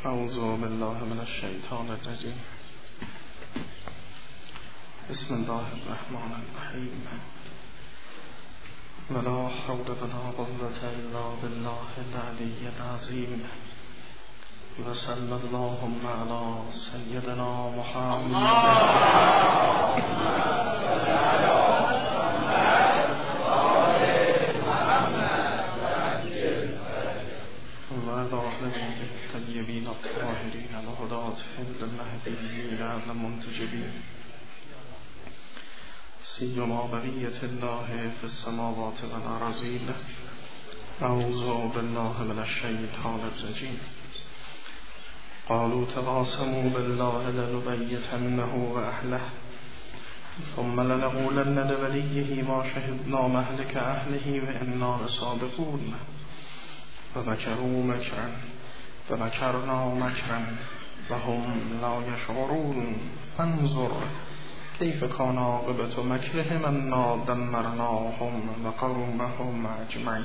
اعوذ بالله من الشیطان الرجیم. بسم الله الرحمن الرحیم. ولا حول ولا قوة الا بالله العلی العظیم. و صلی اللهم علی سیدنا محمد طیبین الطاهرین الهداة المهدیین المنتجبین سیما بقیة الله فی السماوات والارضین. اعوذ بالله من الشیطان الرجیم. قالوا تقاسموا بالله لنبیتنه واهله ثم لنقولن لولیه ما شهدنا مهلك اهله وانا لصادقون. ومكروا مكرا ومكرنا مكرا وهم لا يشعرون. فانظر كيف كان عاقبة مكرهم انا دمرناهم وقومهم اجمعین.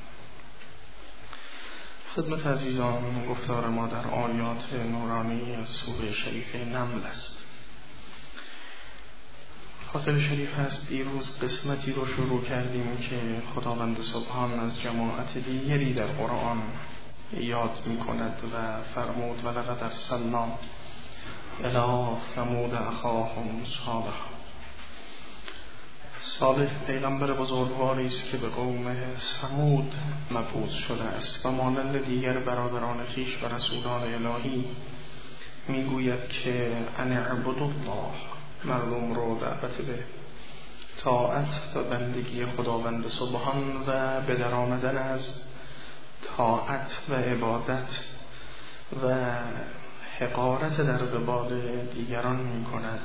خدمت عزیزان، گفتار ما در آیات نورانی از سوره شریفه نمل است. خاطر شریف است دیروز قسمتی رو شروع کردیم که خداوند سبحان از جماعت دیگری در قرآن یاد می کند و فرمود ولقد ارسلنا الی ثمود اخاهم صالح پیغمبر بزرگواری است که به قوم ثمود مبعوث شده است و مانند دیگر برادران خویش و رسولان الهی میگوید که ان اعبدوا الله، مردم رو دعوت به طاعت و بندگی خداوند سبحان و به در آمدن از طاعت و عبادت و حقارت در قبال دیگران می کند.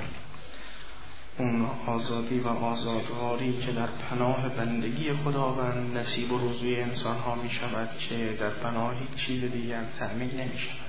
اون آزادی و آزادواری که در پناه بندگی خداوند نصیب و روزی انسان ها می شود که در پناه هیچ چیز دیگر تأمین نمی شود.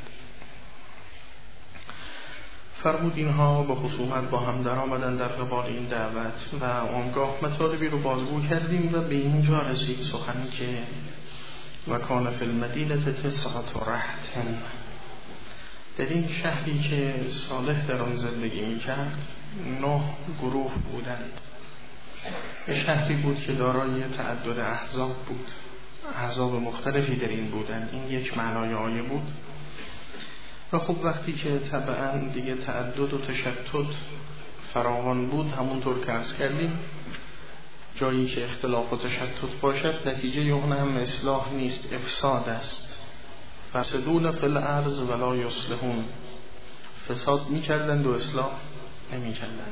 فرمود اینها با خصومت با هم در آمدن در قبال این دعوت و آنگاه مطالبی رو بازگو کردیم و به اینجا رسید سخنی که و کان فی المدینة 9 رهط. در این شهری که صالح در آن زندگی می‌کرد 9 گروه بودند. به شهری بود که دارای تعدد احزاب بود، احزاب مختلفی در این بودند. این یک معنای آیه بود. و خب وقتی که طبعا دیگه تعدد و تشتت فراوان بود، همونطور که عرض کردیم جایی که اختلاف و تشتت باشد نتیجه اون هم اصلاح نیست، افساد است. فسدون فی الارض ولا یصلحون، فساد میکردند و اصلاح نمیکردند.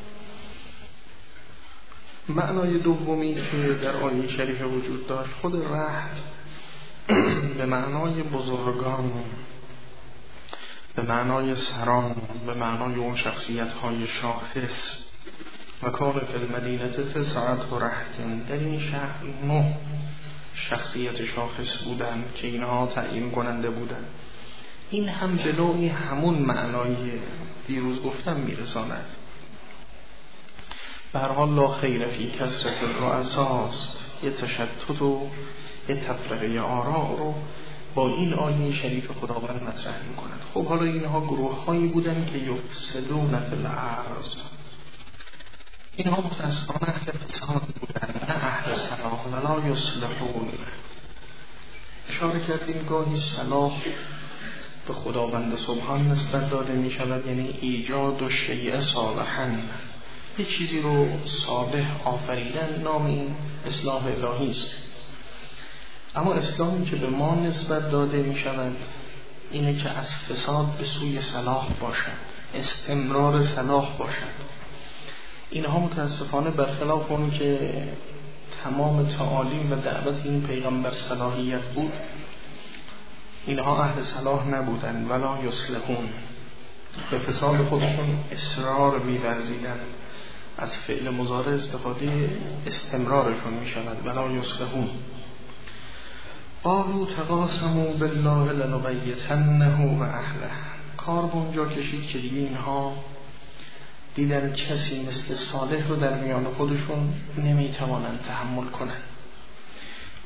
معنای دومی که در آیه شریفه وجود داشت خود رهط به معنای بزرگان، به معنای سران، به معنای اون شخصیت های شاخص. و کان فی المدینة 9 رهط، در این شهر 9 شخصیت شاخص بودند که اینها تعیین کننده بودند. این هم به نوعی همون معنای دیروز گفتم میرساند. به هر حال لا خیر فی کثرة الرؤساء، یه تشتت و یه تفرقه آراء رو با این آیه شریف خداوند مطرح می‌کند. خب حالا اینها گروه‌هایی بودند که یفسدون فی الارض، اینها متأسفانه اهل فساد بودند، نه اهل صلاح ولا یصلحون. اشاره کردیم گاهی صلاح به خداوند سبحان نسبت داده می شود، یعنی ایجاد و شیء صالحا، یه چیزی رو صالح آفریدن، نام این اصلاح الهی است. اما اسلامی که به ما نسبت داده می شود اینه که از فساد به سوی صلاح باشد، استمرار صلاح باشد. اینها متاسفانه برخلاف اون که تمام تعالیم و دعوت این پیغمبر صلاحیت بود، اینها اهل صلاح نبودند. ولا یصلحون، به فساد خودشون اصرار می‌ورزیدند. از فعل مضارع استفاده استمرارشون می‌شود. ولا یصلحون. قالوا تقاسموا بالله لنبیتنه واهله. کار به اونجا کشید که دیگه اینها دیدن کسی مثل صالح رو در میان خودشون نمیتوانند تحمل کنند.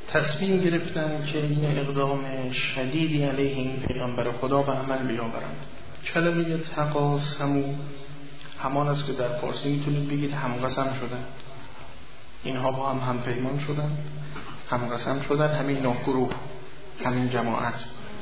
تصمیم گرفتن که این اقدام شدیدی علیه این پیغمبر خدا به عمل بیاورند. کلمه تقاسمو همان است که در فارسی میتونید بگید همقسم شدن. اینها با هم پیمان شدن، همقسم شدن، همین نه گروه، همین جماعت.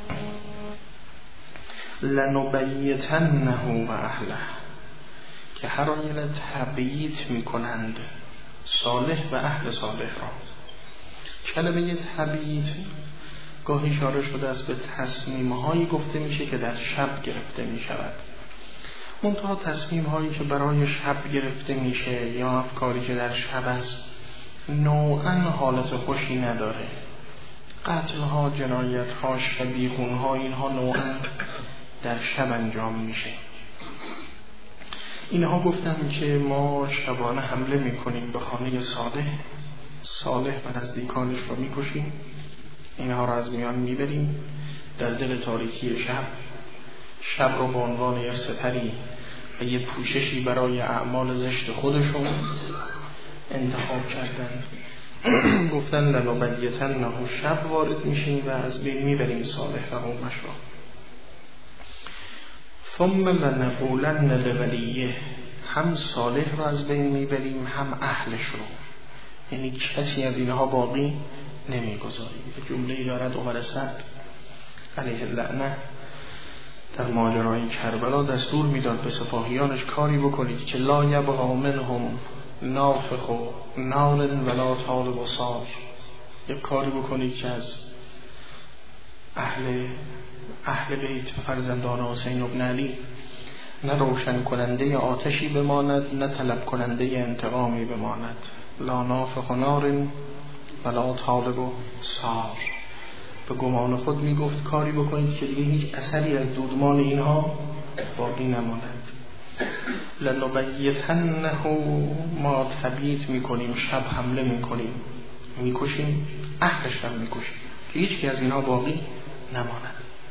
لنبیتنه و اهله، که هر آینه تبییت میکنند صالح و اهل صالح را. کلمه تبییت گاهی اشاره شده است به تصمیم هایی گفته میشه که در شب گرفته میشود. منتها تصمیم هایی که برای شب گرفته میشه یا افکاری که در شب است نوعاً حالت خوشی نداره. قتل ها، جنایت ها، شبیخون ها، اینها نوعاً در شب انجام میشه. اینها گفتن که ما شبانه حمله میکنیم به خانه صالح و نزدیکانش رو میکشیم، اینها رو از میان میبریم در دل تاریکی شب رو به عنوان یه سپری و یه پوششی برای اعمال زشت خودشون انتخاب کردن. گفتن لنبیتنه، شب وارد میشیم و از بین میبریم صالح و قومش رو. ثم لنقولن لولیه، هم صالح رو از بین میبریم هم اهلش رو، یعنی کسی از اینها باقی نمیگذاریم. جمله‌ای دارد عمر سعد علیه اللعنه در ماجرای کربلا دستور میداد به سپاهیانش کاری بکنید که لا یبقی منهم نافخ و نار ولا طالب و صار، یک کاری بکنید که از اهل بیت فرزندان حسین ابن علی نه روشن کننده آتشی بماند نه طلب کننده انتقامی بماند. لا نافخ نار ولا طالب و صار. به گمان خود میگفت کاری بکنید که دیگه هیچ اثری از دودمان اینها باقی نماند. لنبیتنه، ما تبییت میکنیم، شب حمله میکنیم، میکشیم، اهلش هم میکشیم که هیچ کی از اینها باقی نماند.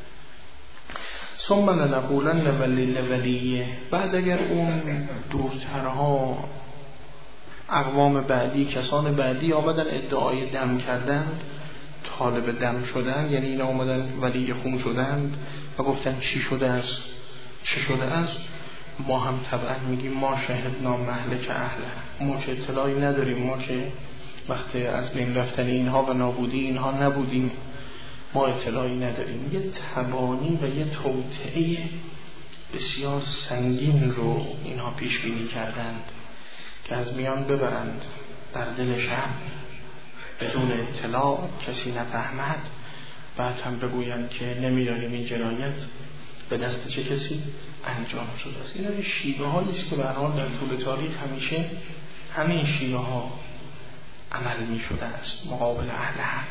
ثم لنقولن لولیه، بعد اگر اون دورترها اقوام بعدی، کسان بعدی آمدن ادعای دم کردند، طالب دم شدند، یعنی اینا آمدن ولی خون شدند و گفتن چی شده است، چه شده است، ما هم طبعا میگیم ما شهدنا مهلک اهله، ما که اطلاعی نداریم، ما که وقت از بین رفتن اینها و نابودی اینها نبودیم، ما اطلاعی نداریم. یه تبانی و یه توطئه بسیار سنگین رو اینها پیش بینی کردند که از میان ببرند در دل شب بدون اطلاع، کسی نفهمد، بعد هم بگویند که نمیدانیم این جنایت به دست چه کسی انجام شده است. این شیوه هایی است که به هر حال در طول تاریخ همیشه همین شیوه ها عمل می شده است مقابل اهل حق.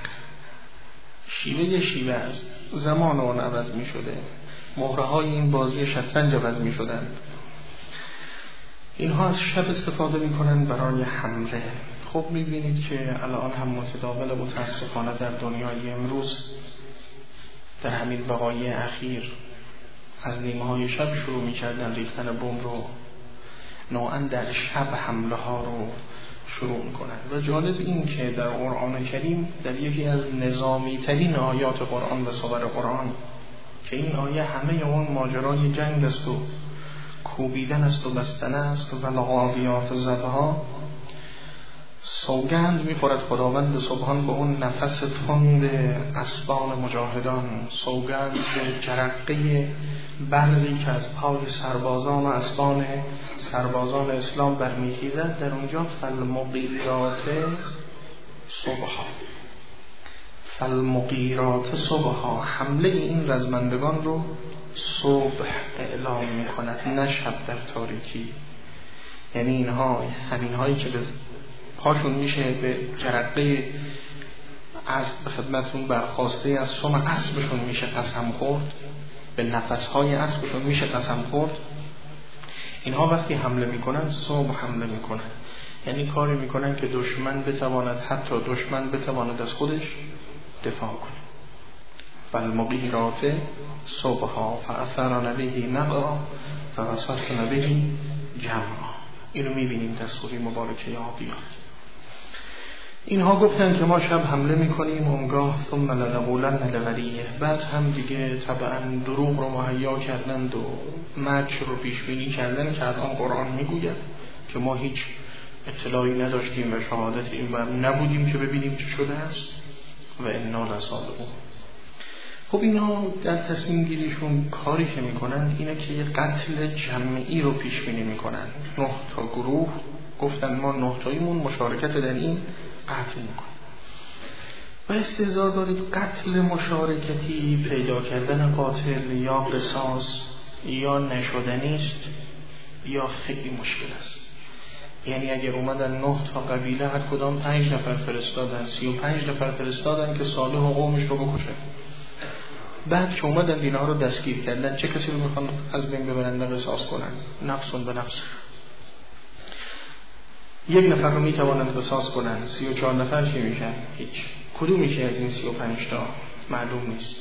شیوه است، زمان آن عوض می شده، مهره های این بازی شطرنج عوض می شدن. اینها از شب استفاده می کنند برای حمله. خب می بینید که الان هم متداول متاسفانه در دنیای امروز در همین وقایع اخیر از نیمه های شب شروع می کردن ریختن بمب رو، نوعا در شب حمله ها رو شروع کنند. و جالب این که در قرآن کریم در یکی از نظامی ترین آیات قرآن و سور قرآن که این آیه همه اون ماجرای جنگ است و کوبیدن است و بستن است و لغاویات زبها، سوگند می‌خورد خداوند سبحان به اون نفس تند اسبان مجاهدان، سوگند به جرقه برقی که از پای سربازان و اسبان سربازان اسلام برمیخیزد. در اونجا فالمغیرات صبحا، حمله این رزمندگان رو صبح اعلام میکند، نه شب در تاریکی. یعنی اینها همین هایی که پاشون میشه به جرقه از خدمتون برخواسته از سم اسبشون میشه قسم خورد، به نفسهای اسبشون میشه قسم خورد. اینها وقتی حمله میکنن صبح حمله میکنن، یعنی کاری میکنن که دشمن بتواند، حتی دشمن بتواند از خودش دفاع کنه. فالمغیرات صبحا فاثرن به نقعا فوسطن به جمعا. اینو میبینیم در سوره مبارکه عادیات. اینها گفتن که ما شب حمله میکنیم اونگاه ثم لنقولن لولیه، بعد هم دیگه طبعا دروغ رو مهیا کردند و مکر رو پیش بینی کردن که الان قرآن میگوید که ما هیچ اطلاعی نداشتیم و شهادتی و نبودیم که ببینیم چه شده است و انا لصادقون. خب اینا در تصمیم گیریشون کاری که میکنن اینه که یه قتل جمعی رو پیش بینی میکنن. 9 تا گروه گفتن ما 9 تاییمون مشارکت در این قتل میکنیم و استحضار دارید قتل مشارکتی پیدا کردن قاتل یا قصاص یا نشدنی است یا خیلی مشکل است. یعنی اگر اومدن 9 تا قبیله هر کدام 5 نفر فرستادن، 35 نفر فرستادن که صالح و قومش رو بکشه، بعد که اومدن اینها رو دستگیر کردن چه کسی رو میخوان از بین ببرن و قصاص کنن؟ نفسون به نفس. 1 نفر رو میتوانند قصاص کنن، 34 نفر چی میشن؟ هیچ. کدوم میشه از این 35 تا معلوم نیست.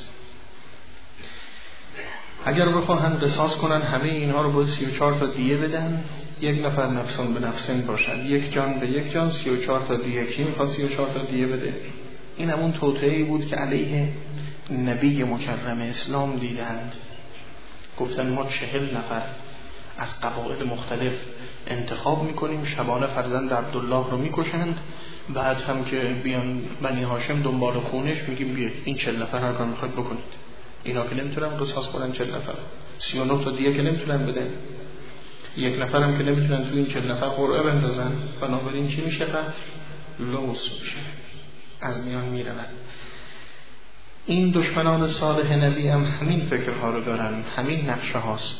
اگر بخواهن قصاص کنن همه اینها رو باید 34 تا دیه بدن، 1 نفر نفسون به نفسین باشد، 1 جان به 1 جان، 34 تا دیه. کی میخواد 34 تا دیه بده؟ این همون توطئه‌ای بود که علیه نبی مکرم اسلام دیدند. گفتن ما 40 نفر از قبایل مختلف انتخاب میکنیم، شبانه فرزند عبدالله رو میکشند، بعد هم که بیان بنی هاشم دنبال خونش میگیم بیا این 40 نفر هر کار میخواد بکنید. اینا که نمیتونن قصاص کنن 40 نفر، 39 تا دیگه که نمیتونن بدن، 1 نفر هم که نمیتونن تو این 40 نفر قرعه بندازن، بنابراین چی میشه؟ قتل لوث میشه، از میان میرود. این دشمنان صالح نبی هم همین فکرها رو دارن، همین نقشه هاست.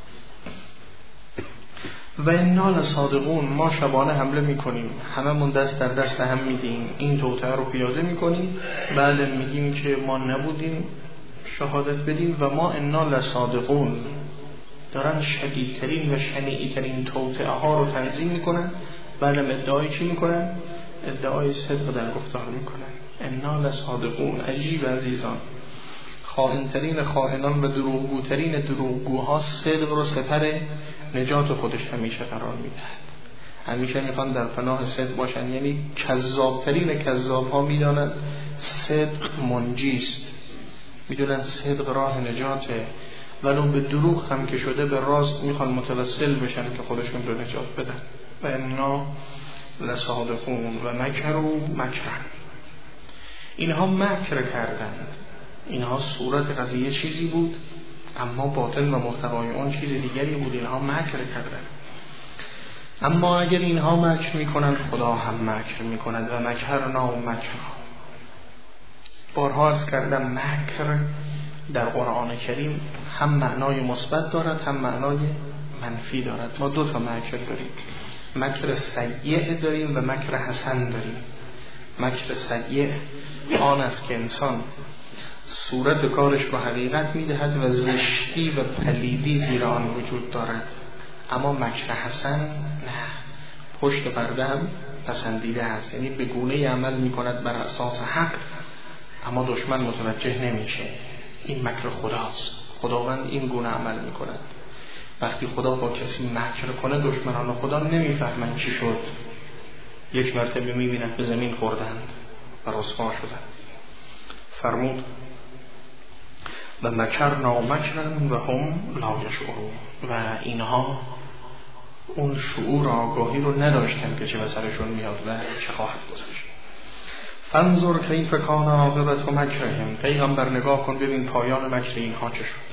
و انا لصادقون، ما شبانه حمله میکنیم، هممون دست در دست هم میدیم، این توطئه رو پیاده میکنیم، بعد میگیم که ما نبودیم شهادت بدیم و ما انا لصادقون. دارن شدیدترین و شنیعترین توطئه ها رو تنظیم میکنن، بعدم ادعای چی میکنن؟ ادعای صدق در گفتار میکنن. انا لصادقون. عجیب عزیزان، خائنترین خائنان و دروغگوترین دروغگوها صدق رو سپر نجات خودش همیشه قرار میدهد. همیشه میخوان در پناه صدق باشن. یعنی کذابترین کذاب ها میدانند صدق منجیست، میدونن صدق راه نجاته، ولو به دروغ هم که شده به راست میخوان متوسل بشن که خودشون رو نجات بدن. و انا لصادقون و مکروا مکرا. اینها مکر کردند، اینها صورت قضیه چیزی بود اما باطن و محتوای اون چیز دیگری بود. اینها مکر کردند. اما اگر اینها مکر میکنند خدا هم مکر میکند. و مکرنا و مکرا. بارها عرض کردم مکر در قرآن کریم هم معنای مثبت دارد هم معنای منفی دارد. ما 2 تا مکر داریم، مکر سیئ داریم و مکر حسن داریم. مکر سیئ آن است که انسان صورت کارش رو حقیقت میدهد و زشتی و پلیدی زیر آن وجود دارد. اما مکر حسن نه، پشت پرده هم پسندیده است. یعنی به گونه عمل میکند بر اساس حق اما دشمن متوجه نمیشه. این مکر خداست. خداوند این گونه عمل میکند. وقتی خدا با کسی مکر کنه دشمنان خدا نمیفهمن چی شد. 1 مرتبه میبینند به زمین خوردند و رسوا شدند. فرمود و مکرنا مکرا و هم لا یشعرون. و اینها اون شعور آگاهی رو نداشتن که چه به سرشون میاد و چه خواهد گذشت. فانظر کیف کان عاقبت مکرهم. پیغمبر نگاه کن ببین پایان مکر اینها چه شد.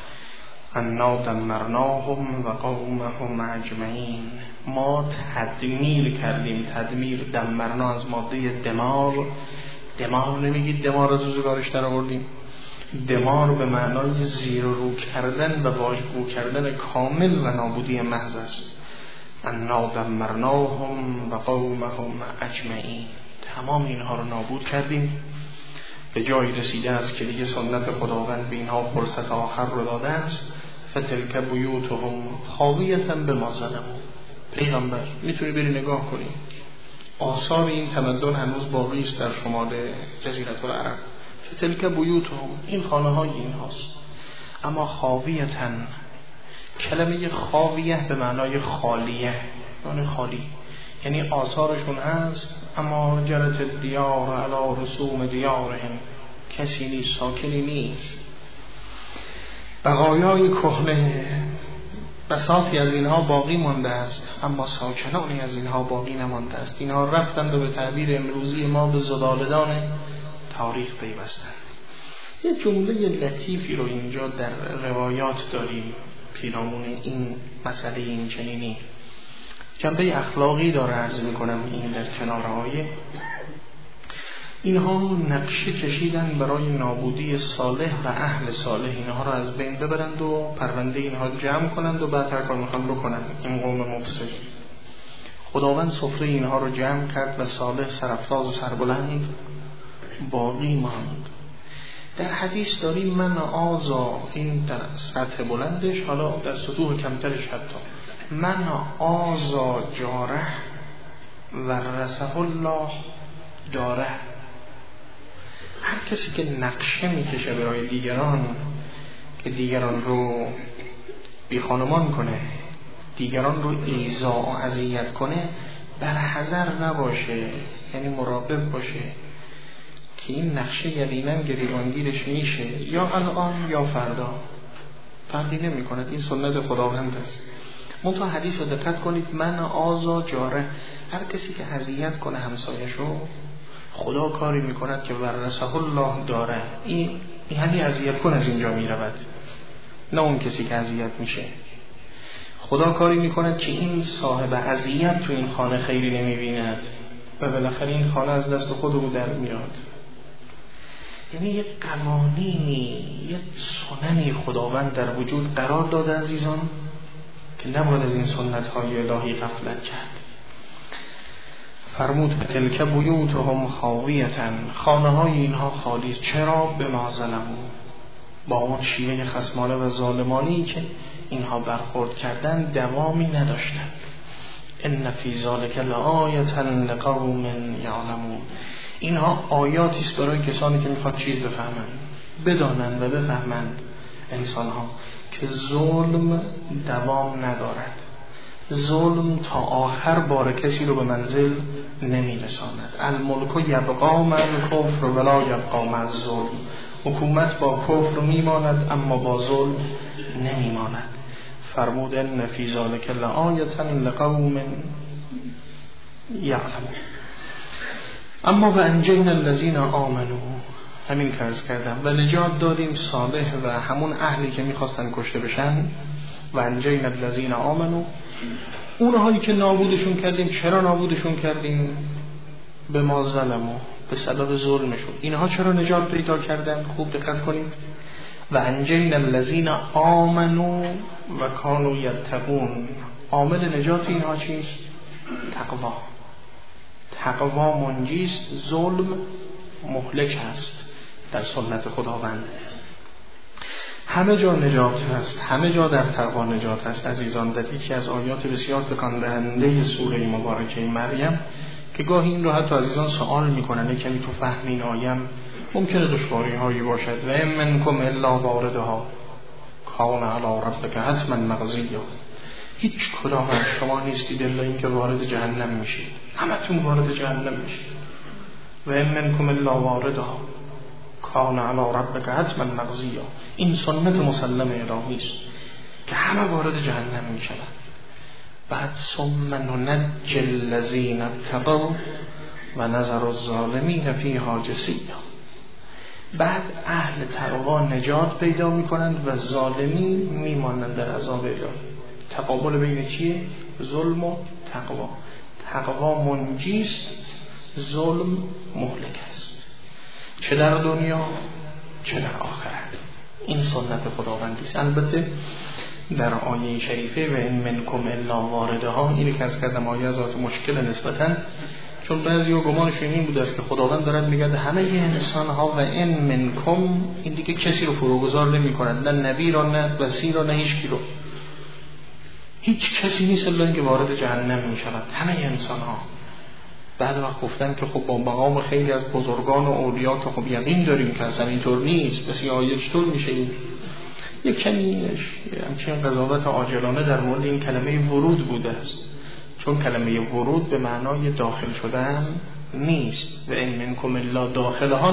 انا دمرناهم و قومهم اجمعین. ما تدمیر کردیم. تدمیر دمرنا از ماده دمار. دمار نمیگید دمار از روزگارش در آوردیم. دمار به معنای زیر و رو کردن و واژگو کردن کامل و نابودی محض است. انا دمرناهم و قومهم اجمعین. تمام اینها رو نابود کردیم. به جایی رسیده است که دیگه سنت خداوند به اینها فرصت آخر رو داده است. فتلک بیوتهم خاویة بما ظلموا. پیغمبر میتونی بری نگاه کنی، آثار این تمدن هنوز باقی است در شمال جزیره العرب. فتلک بیوتهم، این خانه های اینهاست. اما خاویة، کلمه خاویه به معنای خالیه، یعنی خالی، یعنی آثارشون هست اما جرت دیار علی رسوم دیارهم، کسی نیست، ساکنی نیست. بقایای کهنه بساطی از اینها باقی مانده است، اما ساکنانی از اینها باقی نمانده است. اینها رفتند و به تعبیر امروزی ما به زلالدان تاریخ پیوستند. یه جمله لطیفی رو اینجا در روایات داریم پیرامون این مسئله این چنینی، جنبه اخلاقی داره عرض میکنم این در کنار آیه. اینها نقشه کشیدن برای نابودی صالح و اهل صالح، اینها رو از بین ببرند و پرونده اینها جمع کنند و بعد هر کار میخوان بکنند. این قوم مفسد، خداوند سفره اینها رو جمع کرد و صالح سرافراز و سربلند باقی ماند. در حدیث داریم من آزا، این در سطح بلندش، حالا در سطوح کمترش حتی من آزا جاره و رسه الله داره. هر کسی که نقشه میکشه برای دیگران که دیگران رو بی خانمان کنه، دیگران رو ایذا و اذیت کنه، برحذر نباشه، یعنی مراقب باشه که این نقشه یقینا گریبانگیرش میشه، یا الان یا فردا، فرقی نمی کند. این سنت خداوند است. منتها حدیث رو دقت کنید، من آزا جاره، هر کسی که اذیت کنه همسایه‌شو، خدا کاری میکند که ورثه الله داره، این یعنی اذیت کن از اینجا میرود، نه اون کسی که اذیت میشه. خدا کاری میکند که این صاحب اذیت تو این خانه خیری نمیبیند و بالاخره این خانه از دست خود او در میاد. یعنی یک قوانینی، یک سننی خداوند در وجود قرار داده عزیزان که نباید از این سنت‌های الهی غفلت کرد. فرمود تلک بیوتهم خاویتن، خانه‌های اینها خالی، چرا؟ بما ظلموا، با اون شیوه خصمانه و ظالمانی که اینها برخورد کردن دوامی نداشتند. ان فی ذلک لآیة لقوم یعلمون، اینها آیاتی است برای کسانی که میخواد چیز بفهمند، بدانند و بفهمند انسانها که ظلم دوام ندارد، ظلم تا آخر بار کسی رو به منزل نمیرساند. الملک یبقا مع الکفر ولا یبقا مع الظلم، حکومت با کفر میماند اما با ظلم نمیماند. فرمود ان فی ذلک لآیة لقوم یعلمون. اما و انجینا الذین آمنوا، همین که عرض کردم، و نجات دادیم صالح و همون اهلی که میخواستن کشته بشن. و انجینا الذین آمنوا، اونهایی که نابودشون کردیم. چرا نابودشون کردیم؟ به ما ظلموا، به سبب ظلمشون. اینها چرا نجات پیدا کردن؟ خوب دقت کنید. و انجینا الذین آمنوا و کانوا یتقون، عامل نجات اینها چیست؟ تقوا. تقوا منجیست، ظلم مهلک است در سنت خداوند. همه جا نجات هست، همه جا در تقوا نجات هست عزیزان. در یکی از آیات بسیار تکان دهنده سوره مبارکه مریم که گاهی این رو حتی عزیزان سوال میکنن کمی تو فهم این آیم ممکنه دشواری هایی باشد. و ان منکم الا واردها کان علی ربک حتما مقضیا، هیچ کدام از شما نیستید الا اینکه وارد جهنم میشید، همتون وارد جهنم میشید. و ان منکم الا واردها کان علی ربک حتما مقضیا، این سنت مسلم الهی است که همه وارد جهنم میشن. بعد ثم ننجی الذین اتقوا و نذر الظالمین فیها جثیا، بعد اهل تقوا نجات پیدا میکنند و ظالمین میمانند در عذاب الهی. تقابل بین چیه؟ ظلم و تقوا. تقوا منجیست، ظلم مهلک است، چه در دنیا چه در آخرت. این سنت خداوندی است. البته در آیه شریفه و ان منکم الا واردها، اینو که از کردم آیه ذات مشکل نسبتاً، چون بعضی‌ها گمانشون این بوده است که خداوند دارد میگه همه انسان‌ها و ان منکم، این دیگه کسی رو فروگذار نمی‌کنند، نه نبی را نه وصی را نه هیچ کی رو. هیچ کسی نیست الا اینکه وارد جهنم می‌شود، همه انسان‌ها. بعد وقت گفتن که خب با مقام خیلی از بزرگان و اولیا که خب یقین داریم که اصلا اینطور نیست، پس این آیه چطور میشه؟ یک کمی همچین قضاوت عاجلانه در مورد این کلمه ورود بوده است، چون کلمه ورود به معنای داخل شدن نیست. و این منکم الا داخلها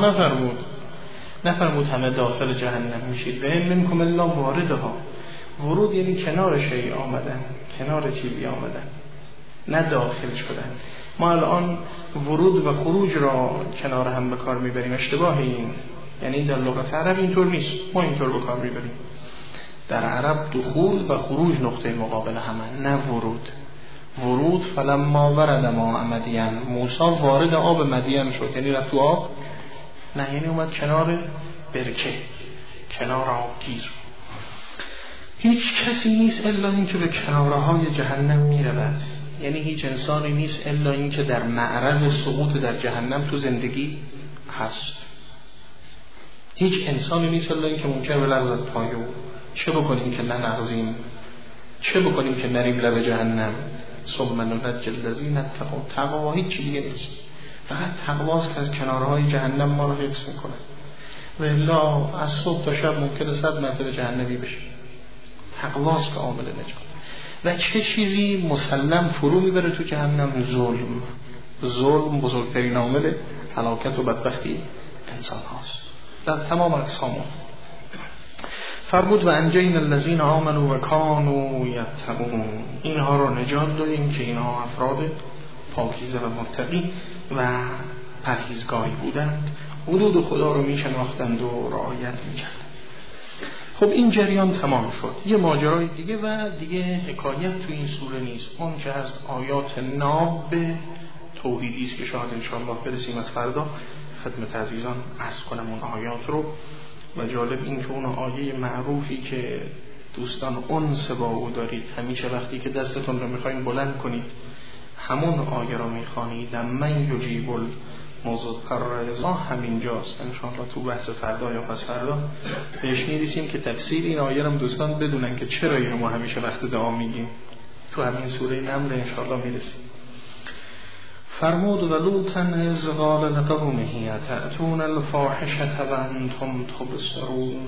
نفرمود همه داخل جهنم میشید. و این منکم الا واردها. ورود یعنی کنار شیء آمدن، کنار چیزی آمدن، نه داخل شدن. ما الان ورود و خروج را کنار هم به کار میبریم. اشتباه این، یعنی در لغت عرب اینطور نیست، ما اینطور به کار میبریم. در عرب دخول و خروج نقطه مقابل همه، نه ورود فلما ورد ماء مدین، موسی وارد آب مدین شد، یعنی رفت تو آب؟ نه، یعنی اومد کنار برکه، کنار آبگیر. هیچ کسی نیست الا این که به کنارهای جهنم میرود، یعنی هیچ انسانی نیست الا این که در معرض سقوط در جهنم تو زندگی هست. هیچ انسانی نیست الا این که ممکنه بلغزد پایو. چه بکنیم که ننغزیم؟ چه بکنیم که نریم لب جهنم؟ ثم ننجی الذین اتقوا. تقوا هیچ چیزی نیست، فقط تقواست که از کنارهای جهنم ما رو حفظ میکنه. و الا از صبح تا شب ممکنه 100 مرتبه جهنمی بشه. تقواست که عامل نجات. و چه چیزی مسلم فرو میبره تو جهنم؟ ظلم بزرگترین عامل هلاکت و بدبختی انسان هاست در تمام اقسامه. فرمود و انجینا الذین آمنوا و کانوا یتقون. اینها رو نجات دادیم که اینها افراد پاکیزه و متقی و پرهیزگاری بودند، حدود خدا رو میشناختند و رعایت میکردند. خب این جریان تمام شد. یه ماجرای دیگه و دیگه حکایت تو این سوره نیست، اون که از آیات ناب توحیدی است که شاید انشاءالله برسیم از فردا خدمت عزیزان عرض کنم اون آیات رو. و جالب این که اون آیه معروفی که دوستان انس با او دارید، همیشه وقتی که دستتون رو میخواین بلند کنید همون آیه رو میخوانید، من یجیب المضطر اذا، همینجاست. انشاءالله تو بحث فردا یا پس فردا بهش میرسیم که تفسیر این آیه رو دوستان بدونن که چرا اینو ما همیشه وقت دعا میگیم. تو همین سوره نمل انشاءالله میرسیم. فرمود و لوطا اذ قال لقومه اتأتون الفاحشة و انتم تبصرون.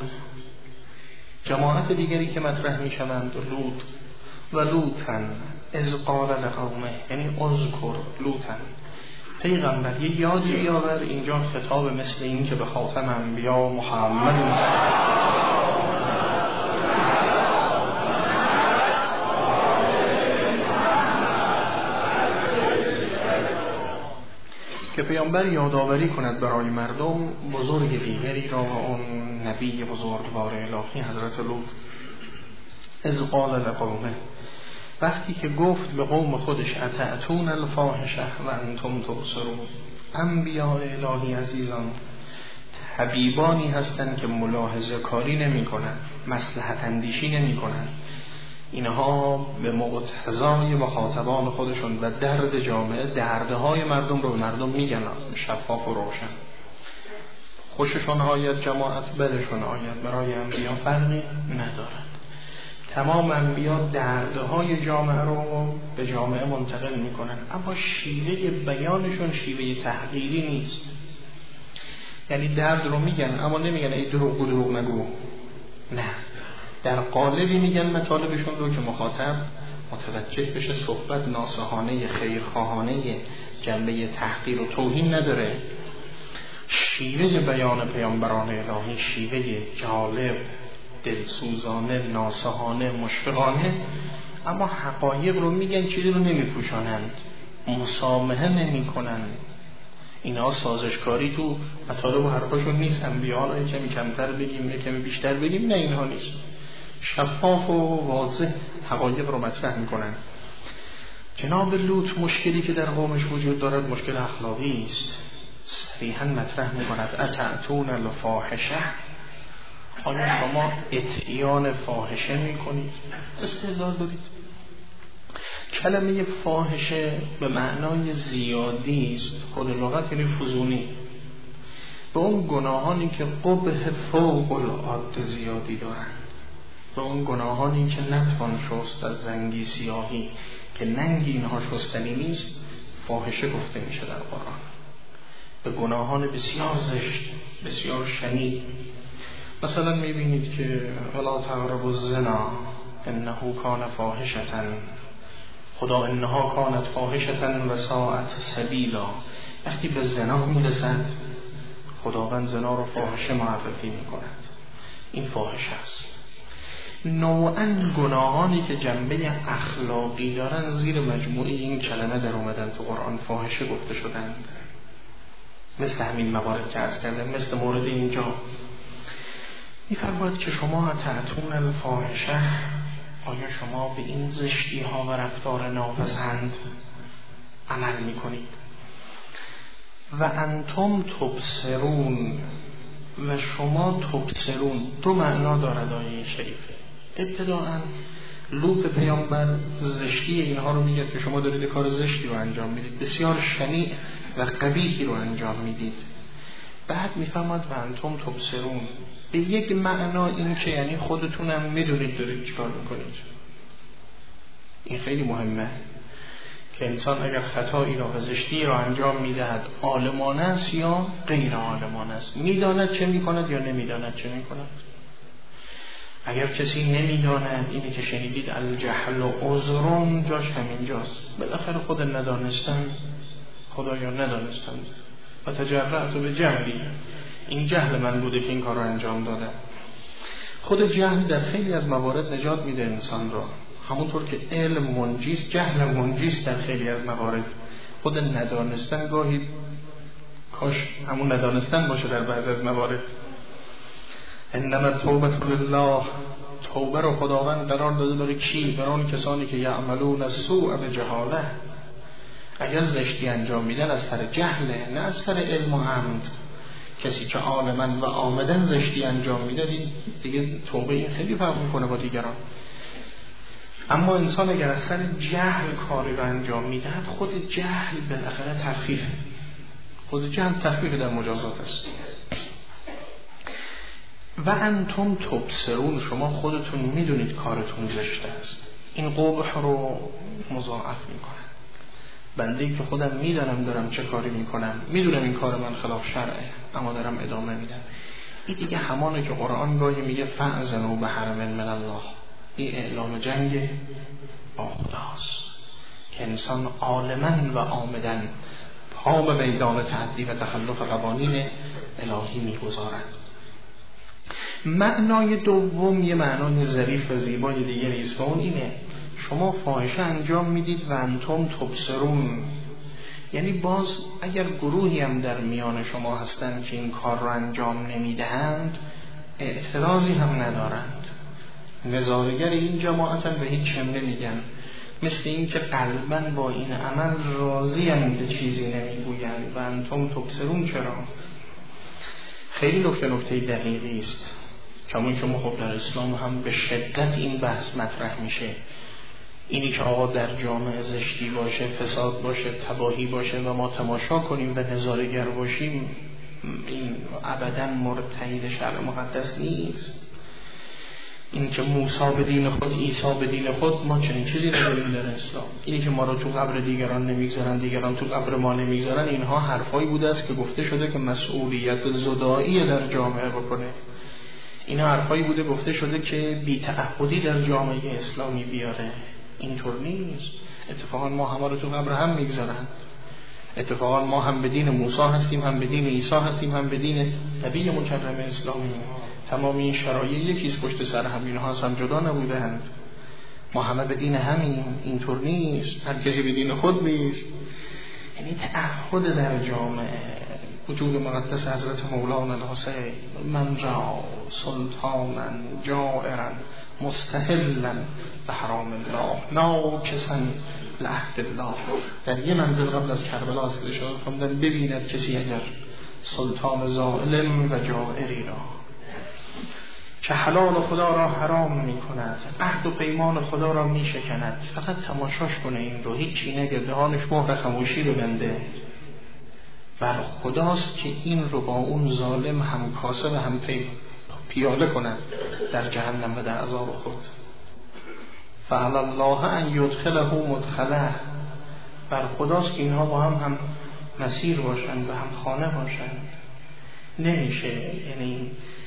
جماعت دیگری که مطرح میشوند و لوطا اذ قال لقومه، یعنی اذکر لوطا، پیغمبر یه یادی بیاور. اینجا خطاب مثل این که به خاتم انبیا محمد که پیامبر یادآوری کند برای مردم بزرگ دیگری را، اون نبی بزرگوار الهی حضرت لوط. اذ قال لقومه، وقتی که گفت به قوم خودش اتأتون الفاحشه و انتم تبصرون. انبیاء الهی عزیزان حبیبانی هستند که ملاحظه کاری نمی کنند، مصلحت اندیشی نمی کنند. اینها به مقتضای مخاطبان خودشون و درد جامعه دردهای مردم رو به مردم میگن، شفاف و روشن. خوششون آید جماعت، بدشون آید، برای انبیا فرقی ندارد. تمام انبیا دردهای جامعه رو به جامعه منتقل میکنن، اما شیوه بیانشون شیوه تحقیری نیست. یعنی درد رو میگن اما نمیگن ای دروغ نگو، نه، در قالبی میگن مطالبشون رو که مخاطب متوجه بشه. صحبت ناصحانه خیرخواهانه جنبه تحقیر و توهین نداره. شیوه بیان پیامبران الهی شیوه جالب، دلسوزانه، ناصحانه، مشفقانه، اما حقایق رو میگن، چیزی رو نمیپوشانند، مسامحه نمیکنند. اینا سازشکاری تو مطالب و حرفاشون نیست. انبیاء رو کمی کمتر بگیم یا کمی بیشتر بگیم، نه، اینها نیست. شفاف و واضح حقایق رو مطرح میکنن. جناب لوط مشکلی که در قومش وجود دارد مشکل اخلاقی است. صریحا مطرح میکند اتأتون الفاحشه، آیا شما اتیان فاحشه میکنید؟ استهزا دارید. کلمه فاحشه به معنای زیادی است، خود لغت یعنی فزونی، به اون گناهانی که قبح فوق العاده زیادی دارند، به اون گناهانی که نتوان شست از زنگی سیاهی، که ننگی اینها شستنی نیست، فاحشه گفته میشه در قرآن. به گناهان بسیار زشت، بسیار شنیع. مثلا میبینید که ولا تقربوا الزنا انه کان فاحشة، خدا انها کانت فاحشة و ساءت سبیلا، وقتی به زنا میرسد خداوند زنا رو فاحشه معرفی میکند. این فاحشه است. نوعاً گناهانی که جنبه اخلاقی دارن زیر مجموعه این کلمه در اومدن تو قرآن، فاحشه گفته شدند. مثل همین موارد که عرض کردم، مثل مورد اینجا می‌فرماید که شما تعتون الفاحشه، آیا شما به این زشتی ها و رفتار ناپسند عمل میکنید؟ و انتم تبصرون، و شما تبصرون. دو معنا دارد آیه شریفه. ابتداءً لوط پیامبر زشتی اینها رو میگه که شما دارید کار زشتی رو انجام میدید، بسیار شنیع و قبیحی رو انجام میدید. بعد میفهمد و انتم تبصرون، به یک معنا این که یعنی خودتونم میدونید دارید چیکار میکنید. این خیلی مهمه که انسان اگر خطایی را و زشتی را انجام میدهد، عالمانه است یا غیر عالمانه است، میداند چه میکند یا نمیداند چه میکند. اگر کسی نمیداند، اینی که شنیدید الجهل و عذرون، جاش همینجاست. بالاخره خود ندانستن، خدایا ندانستند و تجرعت به جهلی، این جهل من بوده که این کار رو انجام داده. خود جهل در خیلی از موارد نجات میده انسان را، همونطور که علم منجیست، جهل منجیست در خیلی از موارد. خود ندانستن گاهی کاش همون ندانستن باشه در بعض از موارد. انما التوبه لله، توبه رو خداوند قرار داده برای کی؟ برای اون کسانی که یعملون السوء بجهاله، اگر زشتی انجام میدن از سر جهله، نه از سر علم و عمد. کسی که عالما و عامدن زشتی انجام میده دیگه توبه این خیلی فرق میکنه با دیگران. اما انسان اگر از سر جهل کاری رو انجام میدهد، خود جهل بالاخره تخفیفه، خود جهل تخفیف در مجازات است. و انتم تبصرون، شما خودتون میدونید کارتون زشته است. این قبح رو مضاعف میکنه. بنده‌ای که خودم میدونم دارم چه کاری میکنم، میدونم این کار من خلاف شرعه، اما دارم ادامه میدم. این دیگه همانه که قرآن گاهی میگه فأذنوا بحرب من الله، این اعلام جنگ با خداست که انسان عالماً و عامداً پا به میدان تعدی و تخلف قوانین الهی میگذارد. معنای دوم یه معنای ظریف و زیبای دیگری است و اون اینه: شما فاحشه انجام میدید و انتم تبصرون، یعنی باز اگر گروهی هم در میان شما هستند که این کار رو انجام نمیدهند، اعتراضی هم ندارند، نظارگر این جماعتاً به هیچ هم نمیگن، مثل این که قلباً با این عمل راضی هم که چیزی نمیگویند. و انتم تبصرون چرا؟ خیلی نکته دقیقی است، کمون که ما خب در اسلام هم به شدت این بحث مطرح میشه. اینی که آقا در جامعه زشتی باشه، فساد باشه، تباهی باشه و ما تماشا کنیم و نظارگر باشیم، این ابداً مرتعید شرع مقدس نیست. این که موسی به دین خود، عیسی به دین خود، ما چنین چیزی نداریم در اسلام. اینی که ما رو تو قبر دیگران نمیگذارن، دیگران تو قبر ما نمیگذارن، اینها حرفایی بوده است که گفته شده که مسئولیت زدایی در جامعه بکنه. اینا حرفایی بوده گفته شده که بی‌تعهدی در جامعه اسلامی بیاره. اینطور نیست. اتفاقا ما همه رو تو قبر هم میگذارن. اتفاقا ما هم به دین موسی هستیم، هم به دین عیسی هستیم، هم به دین نبی مکرم اسلامی. تمام این شرایط یکیست پشت سر هم، اینها هم جدا نبودند. ما همه به دین همیم، اینطور نیست. هر کسی به دین خود نیست. یعنی تعهد در جامعه، وجود مقدس حضرت مولانا الحسین: من را سلطانا جائرا مستحلا به حرام الله ناکسا لعهد الله. در یه منزل قبل از کربلا است که شد فرمودن ببیند کسی اگر سلطان ظالم و جائری را که حلال خدا را حرام می کند، عهد و پیمان خدا را می شکند، فقط تماشاش کنه این رو، هیچی نگه، دهانش مهر خموشی رو بنده. بر خداست که این رو با اون ظالم هم کاسه و هم پیاله کند در جهنم و در عذاب خود. فعلی الله ان یدخله مدخله، بر خداست که اینها با هم مسیر باشند و هم خانه باشند. نمیشه، یعنی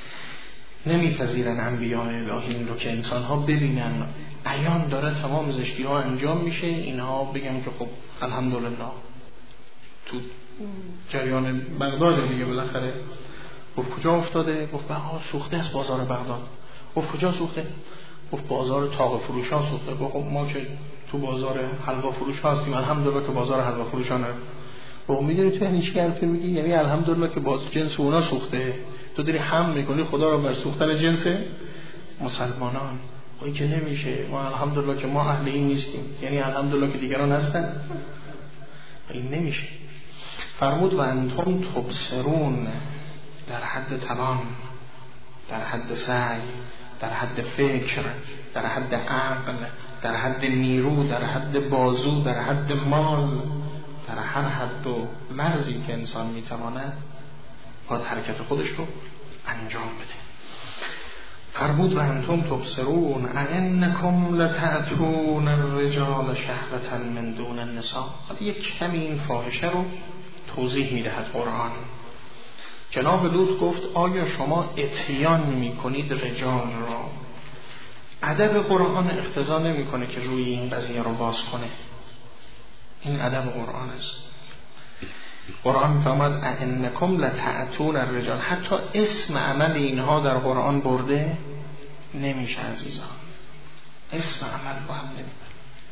نمیپذیرن انبیاء الهی این رو که انسان ها ببینن عیان داره تمام زشتی ها انجام میشه، اینها بگن که خب الحمدلله تو جریان بغداد دیگه بالاخره. گفت کجا افتاده؟ گفت سوخته از بازار بغداد. گفت کجا سوخته؟ گفت بازار طاق فروش ها سوخته. گفت ما که تو بازار حلوا فروش ها هستیم، الحمدلله که بازار حلوا فروش ها نرفت. گفت میدونی تو یعنی چی حرفی میگی؟ یعنی الحمدلله که باز جنس اونا سوخته، تو داری حمل میکنی خدا رو بر سوختن جنس مسلمانان. این که نمیشه، ما الحمدلله که ما اهل این نیستیم، یعنی الحمدلله که دیگران هستن. این نمیشه. فرمود و انتم تبصرون، در حد توان، در حد سعی، در حد فکر، در حد عقل، در حد نیرو، در حد بازو، در حد مال، در هر حد و مرزی که انسان میتواند باید حرکت خودش رو انجام بده. فرمود و انتم تبصرون ائنکم لتأتون الرجال شهوة من دون النساء. یک کمی این فاحشه رو توضیح میدهد قرآن. جناب لوط گفت آیا شما اتیان میکنید رجال را؟ ادب قرآن اقتضا نمیکنه که روی این قضیه رو باز کنه. این ادب قرآن است. قرآن میفرماید ائنکم لتأتون الرجال. حتی اسم عمل اینها در قرآن برده نمیشه عزیزان. اسم عمل با هم نمیبره.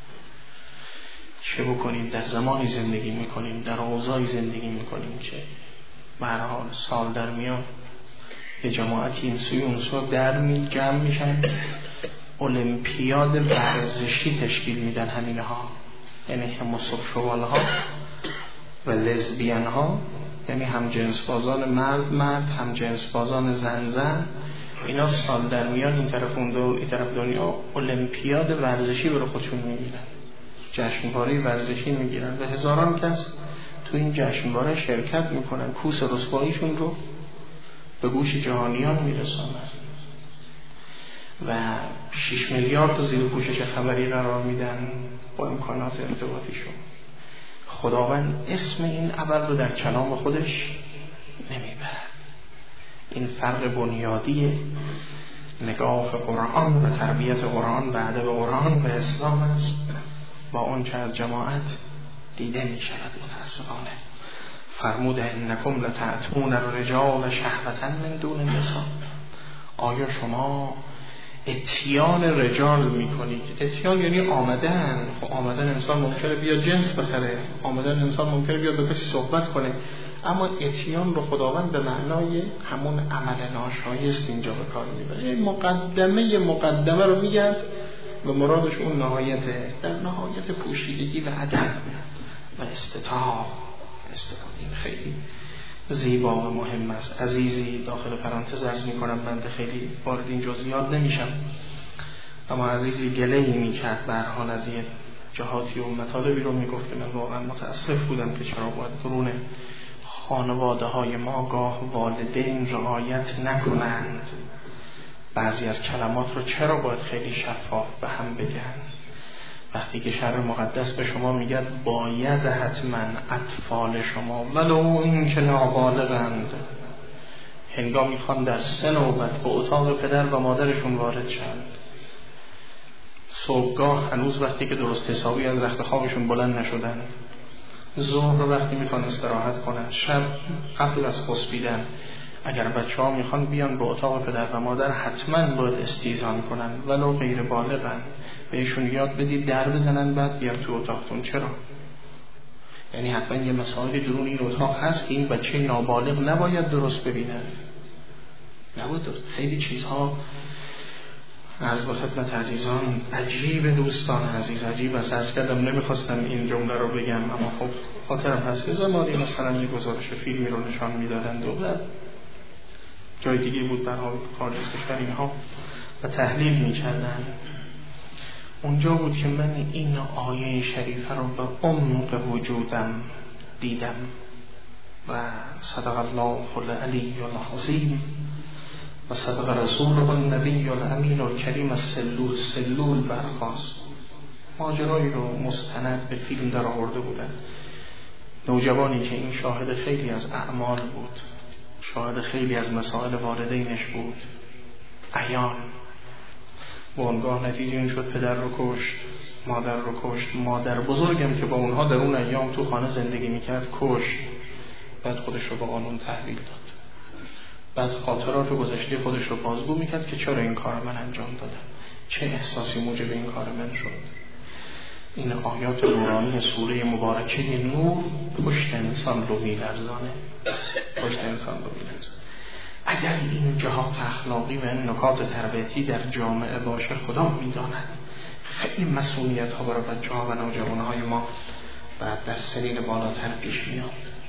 چه بکنیم؟ در زمانی زندگی میکنیم، در اوضاعی زندگی میکنیم که به هر حال سال در میاد یه جماعتی این سوی اون سو در جمع میشن، المپیاد ورزشی تشکیل میدن همینه ها، یعنی هموسکسوال ها و لزبیان ها، یعنی هم جنس بازان مرد هم جنس بازان زن، اینا سال در میاد این طرف اون دو این طرف دنیا المپیاد ورزشی برای خودشون میگیرن، جشنواره ورزشی میگیرن و هزاران کس تو این جشنواره شرکت میکنن، کوس رسواییشون رو به گوش جهانیان میرسونن و 6 میلیارد تا زیر پوشش خبری قرار میدن با امکانات ارتباطیشون. خداوند اسم این عمل رو در کلام خودش نمیبرد. این فرق بنیادی نگاه قرآن و تربیت قرآن و ادب قرآن و اسلام است با اون چه از جماعت دیده می شود متاسفانه. فرمود انکم لتأتون الرجال شهوة من دون النساء. آیا شما اتیان رجال میکنید؟ اتیان یعنی آمدن. خب آمدن انسان ممکنه بیاد جنس بخره، آمدن انسان ممکنه بیاد به کسی صحبت کنه، اما اتیان رو خداوند به معنای همون عمل ناشایست اینجا به کار میبره. مقدمه رو میگرد و مرادش اون نهایته، در نهایت پوشیدگی و ادب و استطاع. این خیلی زیبا و مهم است. عزیزی داخل پرانتز عرض میکنم، من خیلی وارد این جزئیات نمیشم، اما عزیزی گله‌ای میکرد به هر حال از یه جهاتی و مطالبی رو میگفت که من واقعا متاسف بودم که چرا باید درون خانواده های ما گاه والدین رعایت نکنند، بعضی از کلمات رو چرا باید خیلی شفاف به هم بگن. وقتی که شرع مقدس به شما میگه باید حتما اطفال شما ولو این که نابالغند هنگامی خوان در 3 نوبت به اتاق پدر و مادرشون وارد شند، صبحگاه هنوز وقتی که درست حسابی از رخت خوابشون بلند نشدن، ظهر وقتی میخوان استراحت کنن، شب قبل از خسبیدن اگر بچه ها میخوان بیان به اتاق پدر و مادر حتما باید استیزان کنن ولو غیر بالغن، بهشون یاد بدید در بزنن بعد بیان تو اتاقتون. چرا؟ یعنی حتما یه مسائلی درون این اتاق هست که این بچه نابالغ نباید درست ببیند، نباید درست. خیلی چیزها عرض به خدمت عزیزان عجیب. دوستان عزیز عجیب است. عرض کردم نمیخواستم این جمله رو بگم، اما خب خاطرم هست که زمانی مثلا یه گزارش فیلمی رو نشان میدادند و جای دیگه بود در خارج از کشور اینها و تحلیل میکردن. اونجا بود که من این آیه شریفه رو به عمق وجودم دیدم و صدق الله العلی العظیم و صدق رسوله النبی الامین الکریم. السلول برخاست. ماجرایی رو مستند به فیلم در آورده بودن. نوجوانی که این شاهد خیلی از اعمال بود، شاهد خیلی از مسائل والدینش بود، عیان بانگاه نتیجه این شد پدر رو کشت، مادر رو کشت، مادر بزرگم که با اونها در اون ایام تو خانه زندگی میکرد کشت. بعد خودش رو به قانون تحویل داد، بعد خاطرات و گذشته خودش رو بازگو میکرد که چرا این کار من انجام دادم، چه احساسی موجب این کار من شد. این آیات نورانی سوره مبارکه نور پشت انسان رو میلرزانه، پشت انسان رو میلرزانه. اگر این جهات اخلاقی و این نکات تربیتی در جامعه باشه، خدا میداند خیلی مسئولیت ها برای بچه ها و نوجوان های ما بعد در سنین بالاتر پیش میاد.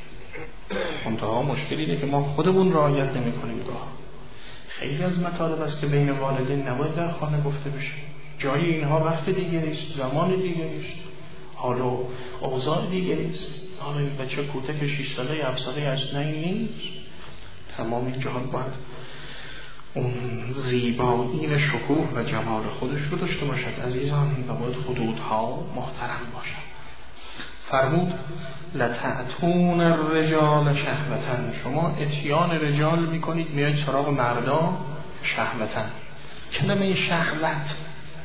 منتها مشکل اینه که ما خودمون رعایت نمی کنیم. خیلی از مطالب است که بین والدین نباید در خانه گفته بشه. جای اینها وقت دیگری است، زمان دیگری است، حال و اوضاع دیگری است. حالا این بچه کوتک 6 ساله 7 ساله اصلا نیست. تمام این جهان باید اون زیبایی و شکوه و جمال خودش رو داشته باشد عزیزان، و باید حدودها محترم باشد. فرمود لتأتون الرجال شهوتن، شما اتیان رجال میکنید، میاید سراغ مردا شهوتن. کلمه شهوت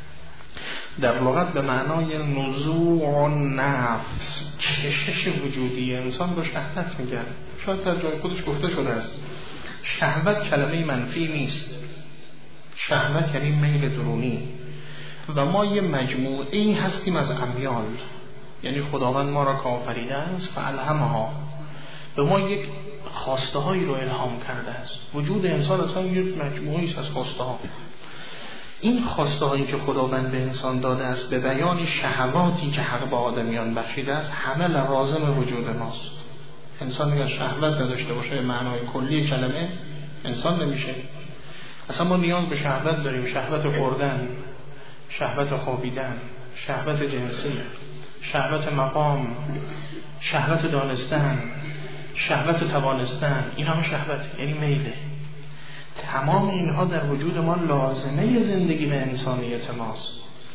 در لغت به معنای نزوع نفس، کشش وجودی انسان رو شهوت میگن. شاید در جای خودش گفته شده است شهوت کلمه منفی نیست. شهوت یعنی میل درونی و ما یه مجموعه‌ای هستیم از امیال، یعنی خداوند ما را آفریده است فالهمها، به ما یک خواسته هایی رو الهام کرده است. وجود انسان اصلا یک مجموعه‌ای است از خواسته ها. این خواسته هایی که خداوند به انسان داده است به بیان شهواتی که حق به آدمیان بخشیده است، همه لوازم وجود ماست. انسان اگر شهوت نداشته باشه معنای کلی کلمه انسان نمیشه. اصلا ما نیاز به شهوت داریم، شهوت خوردن، شهوت خوابیدن، شهوت جنسی، شهوت مقام، شهوت دانستن، شهوت توانستن. این همه شهوت یعنی میله. تمام اینها در وجود ما لازمه زندگی و انسانیت ماست.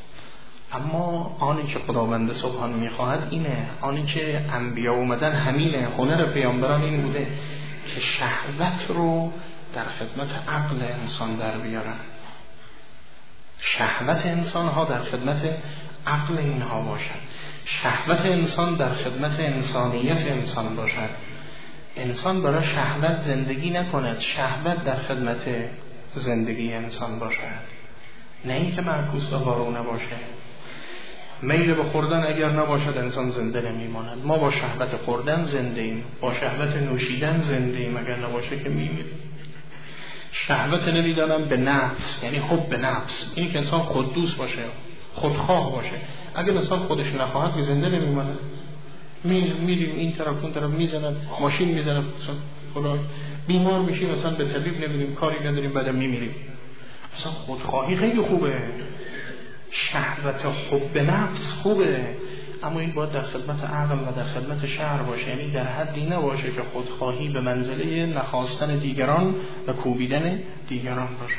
اما آنی که خداوند سبحان میخواهد اینه، آنی که انبیا اومدن همینه، هنر پیامبران این بوده که شهوت رو در خدمت عقل انسان در بیارن. شهوت انسان ها در خدمت عقل اینها باشد، شهوت انسان در خدمت انسانیت انسان باشد. انسان برای شهوت زندگی نکند، شهوت در خدمت زندگی انسان باشد، نه اینکه معکوس و وارونه باشه. میل به خوردن اگر نباشد انسان زنده نمیماند. ما با شهوت خوردن زنده ایم، با شهوت نوشیدن زنده ایم، اگر نباشه که میمیریم. شهوت نمیدانم به نفس، یعنی حب به نفس، اینی که انسان خوددوست باشه، خودخواه باشه. اگر انسان خودش نخواهد که زنده نمیماند. میریم این طرف اون طرف میزنن، ماشین میزنن، خدا بیمار میشیم، مثلا به طبیب نمیریم، کاری نداریم، بعدم میمیریم. اصلا خودخواهی خیلی خوبه، شهوت حب نفس خوبه، اما این باید در خدمت عقل و در خدمت شرع باشه. یعنی در حدی نباشه که خودخواهی به منزله نخواستن دیگران و کوبیدن دیگران باشه.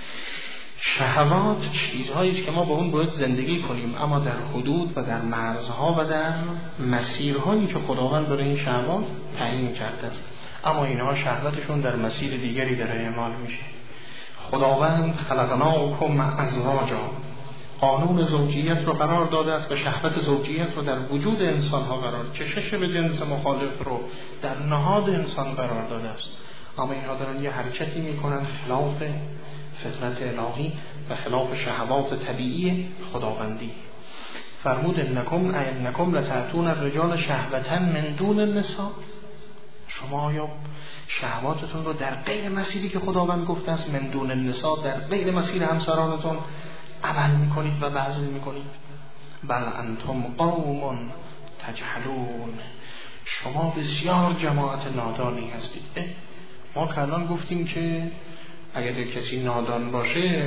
شهوات چیزهایی است که ما با اون باید زندگی کنیم، اما در حدود و در مرزها و در مسیرهایی که خداوند برای این شهوات تعیین کرده است. اما اینها شهوتشون در مسیر دیگری داره اعمال میشه. خداوند خلقناکم ازواجا، قانون زوجیت رو قرار داده است و شهوت زوجیت رو در وجود انسان ها قرار، کشش به جنس مخالف رو در نهاد انسان قرار داده است. اما اینها دارن یه حرکتی میکنن خلاف فطرت الهی و خلاف شهوات طبیعی خداوندی. فرمود انکم لتأتون الرجال شهوتا من دون النساء، شما یا شهواتتون رو در غیر مسیری که خداوند گفته است من دون النساء، در غیر مسیر همسرانتون عمل میکنید و بذل میکنید. بل انتم قوم تجهلون، شما بسیار جماعت نادانی هستید. ما که الان گفتیم که اگر کسی نادان باشه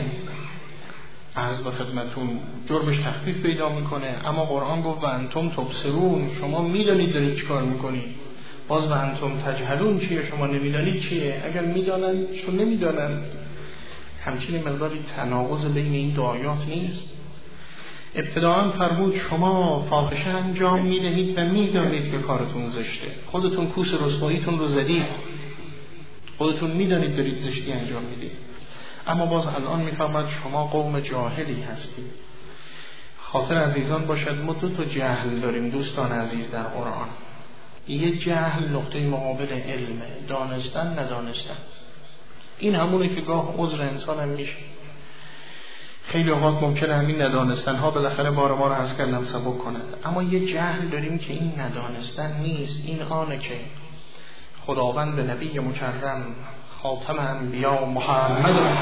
عرض به خدمتون جرمش تخفیف پیدا میکنه، اما قرآن گفت و انتم تبصرون، شما میدانید دارید چیکار میکنید. باز و انتم تجهلون چیه؟ شما نمیدانید چیه؟ اگر میدانن چون نمیدانن. همچنین مقداری تناقض بین این دو آیات نیست؟ ابتداءً فرمود شما فاحشه انجام میدهید و میدانید که کارتون زشته، خودتون کوس رسواییتون رو زدید، خودتون میدانید دارید زشتی انجام میدید. اما باز الان میفهمد شما قوم جاهلی هستید. خاطر عزیزان باشد ما دو تا جهل داریم دوستان عزیز در قرآن. یه جهل نقطه مقابل علمه، دانستن ندانستن. این همونه که گاه عذر انسان هم میشه. خیلی اوقات ممکنه همین ندانستن ها بالاخره بار ما رو عرض کردم سبک کند، اما یه جهل داریم که این ندانستن نیست. این آنه که خداوند به نبی مکرم خاتم انبیا محمد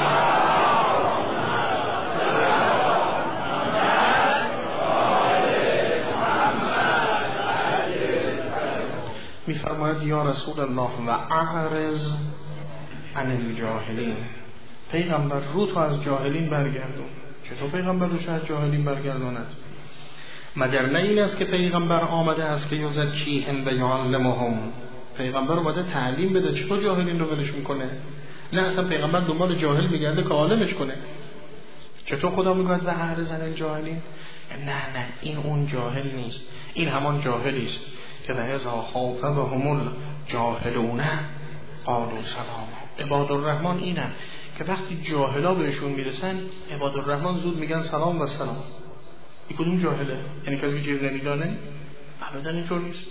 میفرماید یا رسول الله و اعرض عن الجاهلین، پیغمبر رو تو از جاهلین برگردون. چطور پیغمبر روش از جاهلین برگردوند؟ مگر نه این است که پیغمبر آمده است که یزکیهم و یعلمهم، پیغمبر اومده تعلیم بده، چطور جاهلین رو ولش میکنه؟ نه اصلا پیغمبر دنبال جاهل میگرده که عالمش کنه. چطور خدا میگوید و اعرض عن الجاهلین؟ نه این اون جاهل نیست، این همان جاهلی است که به اذا خاطبهم الجاهلون قالوا سلاما. عباد الرحمن اینن که وقتی جاهلا بهشون میرسن عباد الرحمن زود میگن سلام و سلام. این کدوم جاهله؟ یعنی کسی که چیز نمیدانه؟ ابدا اینطور نیست.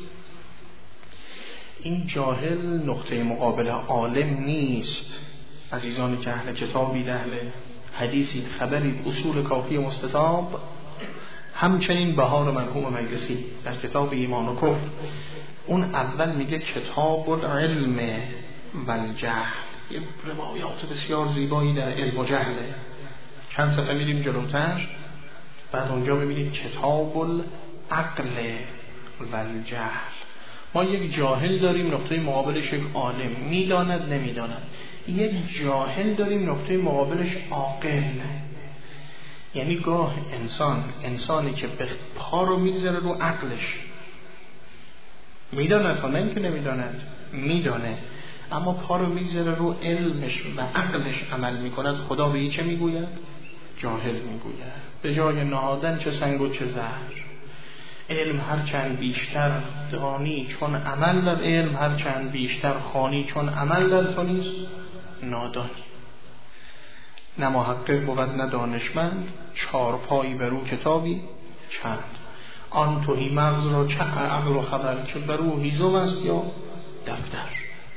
این جاهل نقطه مقابل عالم نیست. عزیزانی که اهل کتابید، اهل حدیثید، خبرید، اصول کافی مستطاب، همچنین بهار مرحوم مجلسی در کتاب ایمان و کفر اون اول میگه کتاب العلم و الجهل، یه روایات بسیار زیبایی در علم و جهله. چند صفحه میریم جلوتر، بعد اونجا ببینید کتاب العقل و الجهل. ما یک جاهل داریم نقطه مقابلش یک عالم، میداند نمیداند. یک جاهل داریم نقطه مقابلش عاقل. یعنی گاه انسانی که به پا رو میذاره رو عقلش، میداند ها، نه اینکه نمیداند، میدانه، اما پا رو میذاره رو علمش و عقلش عمل میکند. خدا به این چه میگوید؟ جاهل میگوید. به جای نهادن چه سنگ و چه زهر. علم هرچند بیشتر دانی چون عمل در علم، هرچند بیشتر خوانی چون عمل در تو نیست نادانی. نه محقق بود نه دانشمند، چار پایی برو کتابی چند. آن توهی مغز را چه عقل و خبر، که برو هیزم است یا دفتر.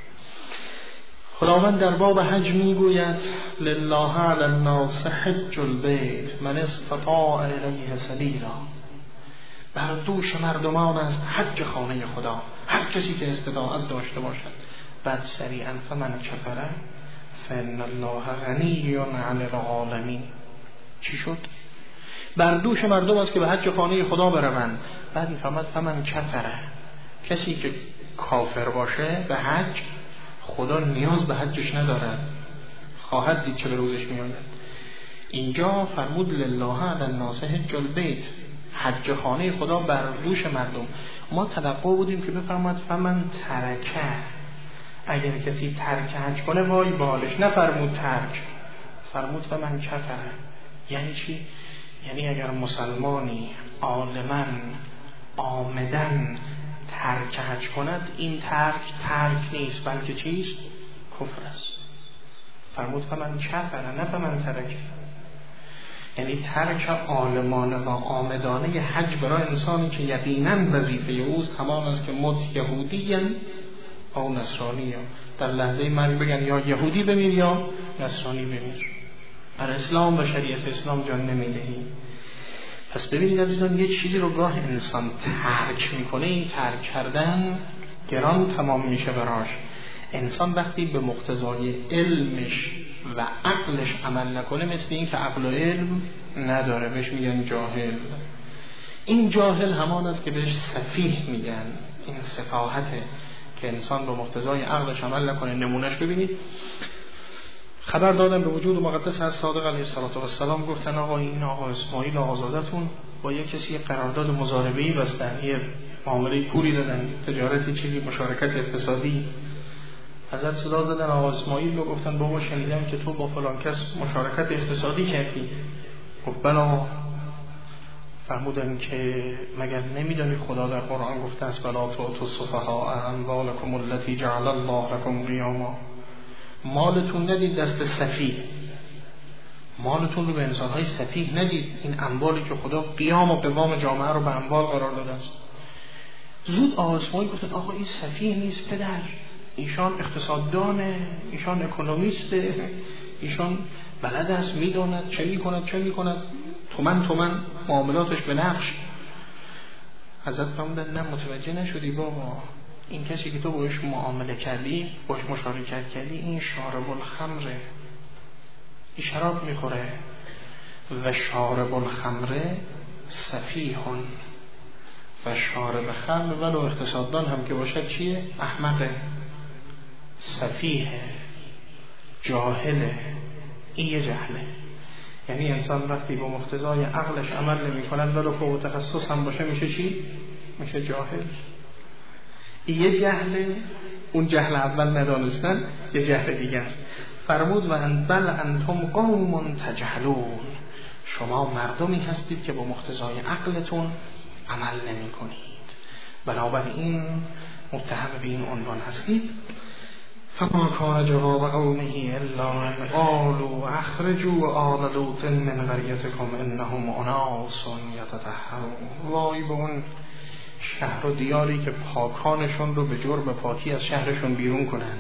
خداوند در باب حج میگوید لله علی الناس حج البیت من استطاع الیه سبیلا. بر دوش مردمان است حج خانه خدا، هر کسی که استطاعت داشته باشد. بعد سریعا فمن کفر فإن الله غنی عن العالمین. چی شد؟ بر دوش مردم است که به حج خانه خدا بروند. بعد میفرماد فمن کفر، کسی که کافر باشه به حج، خدا نیاز به حجش ندارد، خواهد دید چه به روزش میآید. اینجا فرمود لله علی الناس حج البیت، حج خانه خدا بر دوش مردم. ما توقع بودیم که بفرماد فمن ترکه، اگر کسی ترک حج کنه وای بالش. نفرمود ترک، فرمود فمن کفر. یعنی چی؟ یعنی اگر مسلمانی عالما عامدن ترک حج کند، این ترک نیست بلکه چیست؟ کفر است. فرمود فمن کفر، نه فمن ترک. یعنی ترک عالمانه و عامدانه حج برای انسانی که یقینا وظیفه اوست همان است که مت یهودیان او نصرانی، در لحظه مرگ بگن یا یهودی بمیر یا نصرانی بمیر. بر اسلام و شریعت اسلام جان نمیدهی. پس ببینید عزیزان، یه چیزی رو گاه انسان ترک میکنه، این ترک کردن گران تمام میشه براش. انسان وقتی به مقتضای علمش و عقلش عمل نکنه، مثل این که عقل و علم نداره، بهش میگن جاهل. این جاهل همان است که بهش سفیه میگن. این سفاهته که انسان به مقتضای عقلش عمل نکنه. نمونهش ببینید، خبر دادن به وجود مقدس از صادق علیه السلام، گفتن آقا این آقا اسماعیل آقازادتون با یک کسی قرارداد مضاربه‌ای بستن، یه معامله پولی دادن، تجارتی، چیزی، مشارکت اقتصادی. حضرت صدا زدن آقا اسماعیل رو، گفتن بابا شنیدم که تو با فلان کس مشارکت اقتصادی کردی. گفت بلا. فرمودن که مگر نمیدانی خدا در قرآن گفته است بلا تو السفهاء اموالکم التی جعل الله لکم قیاما. مالتون ندید دست سفیه، مالتون رو به انسانهای سفیه ندید. این اموالی که خدا قیام و قوام جامعه رو به اموال قرار داده است. زود آسمایی گفتن آقا این سفیه نیست پدر، ایشان اقتصاددانه، ایشان اکونومیسته، ایشان بلد است، میداند چه میکند تومن معاملاتش به نقش. حضرت فرمودن نه متوجه نشدی بابا، این کسی که تو باش معامله کردی، باش مشارکت کردی، این شارب الخمره، این شراب میخوره. و شارب الخمره سفیهون، و شارب خمر ولو اقتصاددان هم که باشد چیه؟ احمقه، سفیه، جاهله. این یه جهله. یعنی انسان وقتی با مقتضای عقلش عمل نمی کند ولو فوق تخصص هم باشه میشه چی؟ میشه جاهل. این یه جهله. اون جهل اول ندانستن یه جهل دیگه است. فرمود و بل انتم قوم تجهلون، شما مردمی هستید که با مقتضای عقلتون عمل نمی کنید، بنابراین متهم به این عنوان هستید. فما کان جواب قومه الا ان قالوا اخرجوا آل لوط من قریتکم انهم اناس یتطهرون. وای به اون شهر و دیاری که پاکانشون رو به جرم پاکی از شهرشون بیرون کنند.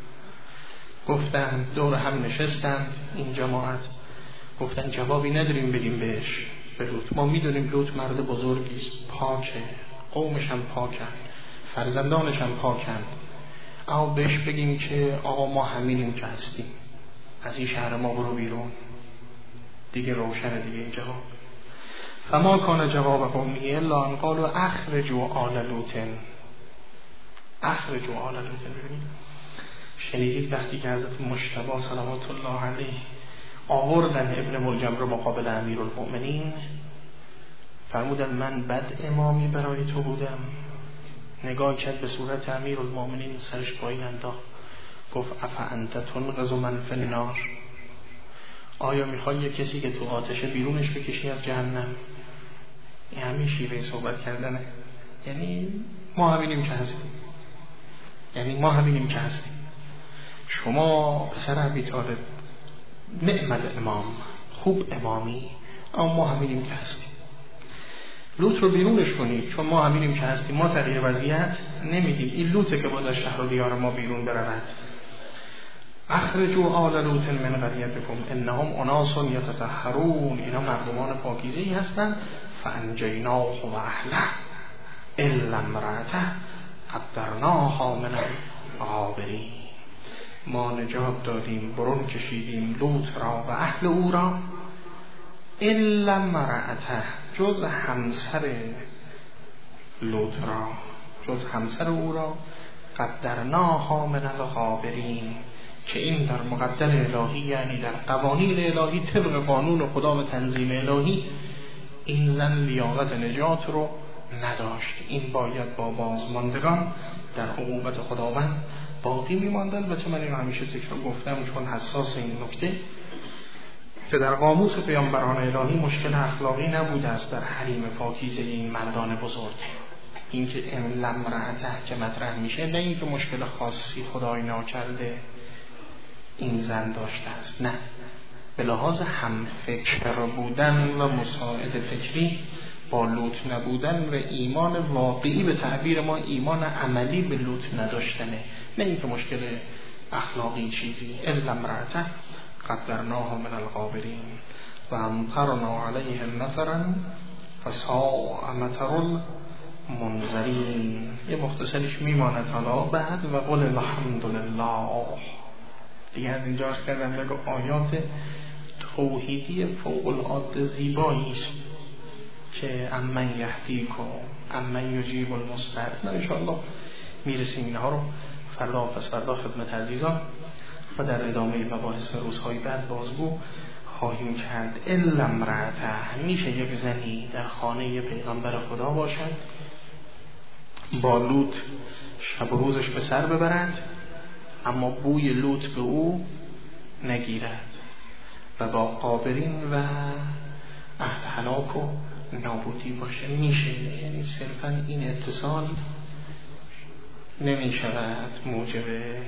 گفتند دور هم نشستند این جماعت، گفتن جوابی نداریم بدیم بهش به لوط. ما میدونیم لوط مرد بزرگیست، پاکه، قومش هم پاکن، فرزندانش هم پاکن، اما بهش بگیم که آقا ما همینیم که هستیم، از این شهر ما برو بیرون. دیگه روشنه دیگه این جواب. فما کان جواب قومه الا ان قالوا اخرجوا آل لوط. اخرجوا آل لوط. ببینید شنیدید وقتی که حضرت مجتبی صلوات الله علیه آوردن ابن ملجم رو مقابل امیرالمؤمنین، فرمودن من بد امامی برای تو بودم؟ نگاه کرد به صورت امیرالمؤمنین، سرش پایین انداخت، گفت افانت تنقذ من فی النار، آیا میخوای یک کسی که تو آتشه بیرونش بکشی از جهنم؟ این همین شیوه صحبت کردنه. یعنی ما همینیم که هستیم. شما پسر ابی طالب نعم الامام، خوب امامی، اما ما همینیم که هستیم. لوط رو بیرونش کنید، چون ما همینیم که هستیم، ما تغییر وضعیت نمیدیم. این لوطه که باید از شهر و دیار ما بیرون برود. اخرجوا آل لوط من قریتکم انهم اناس یتطهرون، اینا مردمان پاکیزه‌ای هستند. فانجیناه و اهله الا امرأته قدرناها من الغابرین، ما نجات دادیم، برون کشیدیم لوط را و اهل او را، الا امرأته، جز همسر لوط را، جز همسر او را، قدرناها من الغابرین، که این در مقدر الهی، یعنی در قوانین الهی، طبق قانون خدا و تنظیم الهی، این زن لیاقت نجات رو نداشت. این باید با بازماندگان در عقوبت خداوند باقی می‌ماندن. البته من این همیشه تکرار گفتم چون حساس این نکته که در قاموس پیامبران الهی مشکل اخلاقی نبوده است در حریم پاکیزه این مردان بزرگ. این که امرأته که مطرح میشه، نه این که مشکل خاصی خدای ناکرده این زن داشته است، نه، به لحاظ هم فکر بودن و مساعد فکری با لوط نبودن و ایمان واقعی، به تعبیر ما ایمان عملی به لوط نداشتنه، نه این که مشکل اخلاقی چیزی. الا امرأته قدرناها من الغابرین و امطرنا علیهم مطرا فساء مطر المنذرین. یه مختصرش میماند حالا بعد و قل الحمدلله. دیگه از اینجا عرض کردم بگو آیات توحیدی فوق العاده زیبایی است که امن یهدیکم امن یجیب المضطر. ما ان شاء الله میرسیم اینها رو فردا پس فردا خدمت عزیزان و در ادامه مباحث روزهای بعد بازگو خواهیم کرد. الا امرأته، میشه یک زنی در خانه پیغمبر خدا باشد، با لوط شب و روزش به سر ببرد، اما بوی لوط به او نگیرد و با قابرین و اهل هلاک و نابودی باشه. میشه، یعنی صرفا این اتصال نمی شود موجب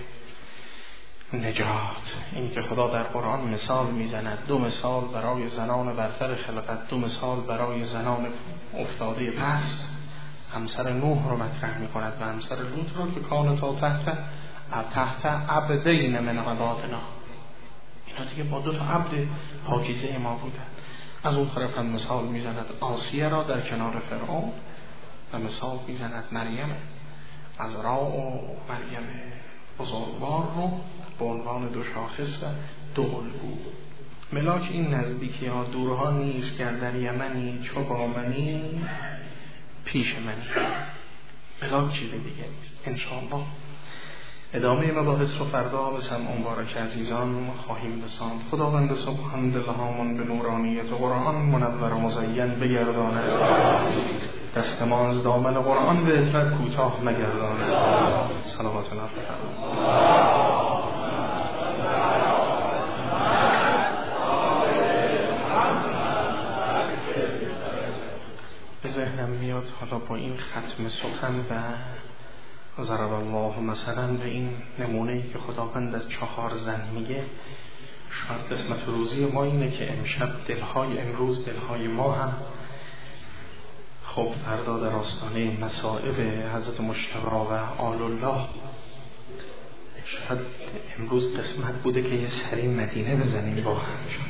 نجات. این که خدا در قرآن مثال میزند، 2 مثال برای زنان برتر خلقت، 2 مثال برای زنان افتاده پست، همسر نوح رو مطرح می کند و همسر لوط رو که کانتا تحت عبدین من عبادنا، اینا دیگه با 2 عبد پاکیزه ما بودن. از اون طرف هم مثال می زند آسیه را در کنار فرعون و مثال می زند مریم عذرا و مریم بزرگوار رو به عنوان 2 شاخص و 2 الگو. ملاک این نزدیکی ها دورها نیست که در یمنی چو با منی پیش منی. ملاک چیز دیگه نیست. انشاءالله ادامه مباحث رو فردا به سمع مبارک عزیزان خواهیم رساند. خداوند سبحان دلهامون به نورانیت قرآن منور و مزین بگرداند، دست ما از دامن قرآن به عطرت کوتاه مگرداند. صلوات الله به ذهنم میاد حالا با این ختم سخن و ضرب الله مثلا به این نمونه‌ای که خداوند از 4 زن میگه، شاید قسمت روزی ما اینه که امشب امروز دلهای ما هم خب فردا در آستانه مصائب حضرت مجتبی و آل الله، شاید امروز قسمت بوده که یه سری مدینه بزنیم با همشون.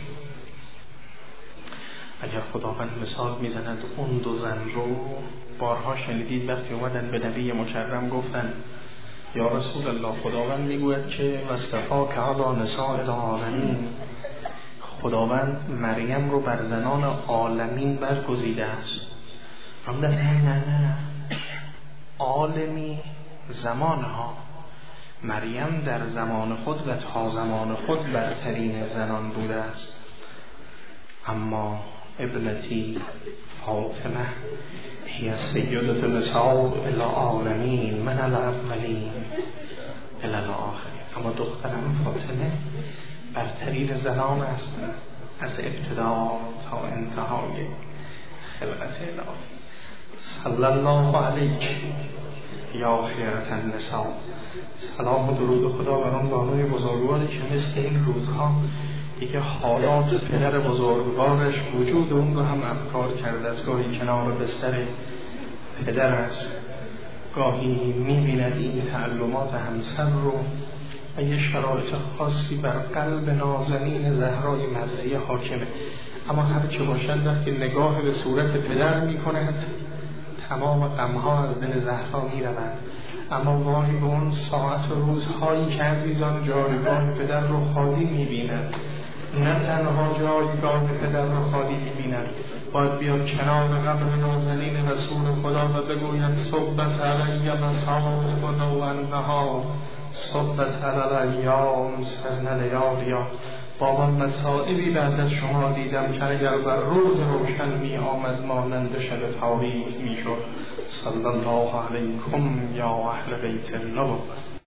اگر خداوند مثال میزند اون 2 زن رو بارها شنیدید وقتی اومدن به نبی مکرم گفتن یا رسول الله خداوند میگوید که واصطفاک علی نساء العالمین، خداوند مریم رو بر زنان عالمین برگزیده است. فرمودن نه عالمی زمانها، مریم در زمان خود و تا زمان خود برترین زنان بوده است، اما ابنتی فاطمه هی سیدة نساء العالمین من الاولین الی الاخرین، اما دخترم فاطمه برترین زنان است از ابتدا تا انتهای خلقت الهی. صلی الله علیک یا خیرة النساء. سلام و درود خدا بر آن بانوی بزرگواری که مثل این روزها دیگه حالات پدر بزرگوارش وجود اون رو هم افکار کرده است. گاهی کنار بستر پدر است، گاهی می‌بیند این تعلمات همسر رو و یه شرایط خاصی بر قلب نازنین زهرای مرضیه حاکمه. اما هر چه باشد وقتی نگاه به صورت پدر می‌کند تمام غم‌ها از دل زهرا می‌روند. اما وای به اون ساعت و روزهایی که عزیزان جایگاه پدر رو خالی می‌بیند، نه تنها جایگاه پدر رو خالی می‌بیند، باید بیاد کنار قبر نازنین رسول خدا و بگوید صبت علی مصائب و انها صبت علی ایام سرن لیالیا. بابا مصائبی بعد از شما دیدم که اگر بر روز روشن می آمد مانند شب تاریک می شد. صلی الله علیکم یا اهل بیت النبوة.